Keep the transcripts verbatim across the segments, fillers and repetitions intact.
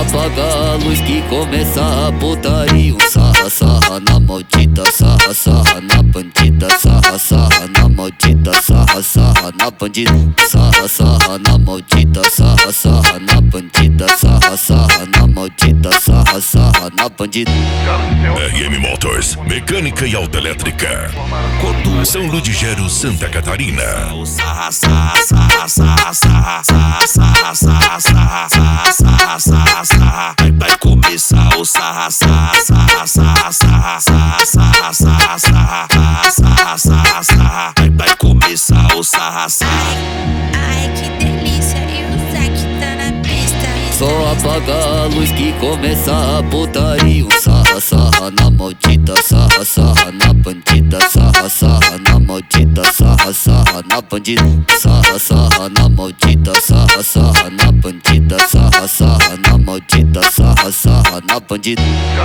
apaga a luz que começa a putaria. Um sarra, sarra na maldita, sarra, sarra na bandida, sarra, sarra na maldita, sarra, sarra na bandida, sarra, sarra na maldita, sarra, sarra na bandida, sarra, sarra na maldita, sarra, sarra na bandida. R M Motors, mecânica e autoelétrica. São Ludigero, Santa Catarina. Sarra, sarra, sarra, sarra, sarra, sarra, sarra, sarra, sarra, sarra, sarra, sarra. Vai começar o sarra, sarra, sarra, sarra, sarra, sarra, sarra, sarra, sarra, sarra, sarra. Vai começar o sarra, sarra. Ai, que delícia, e o Zack tá na pista. Só apaga a luz que começa a putaria. Um sarra, sarra na maldita, sarra, sarra na bandida, sarra, sarra na maldita, sarra, sarra na bandida, sarra, sarra na maldita, sarra, sarra na bandida, sarra, sarra na maldita, sarra, sarra na bandida.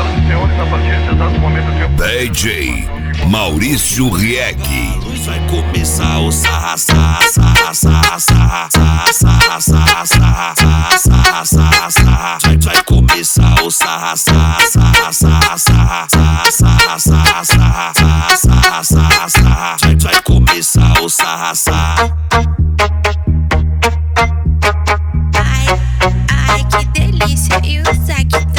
D J Maurício Rieg. Vai começar o sarra, sarra, sarra, sarra, sarra, sarra, sarra, sarra, sarra, sarra, sarra. Vai, vai começar o sarra, sarra, sarra, sarra, sarra, sarra, sarra, sarra, sarra, sarra, sarra. Vai, vai começar o sarra, sarra. Ai, ai, que delícia, e o Zack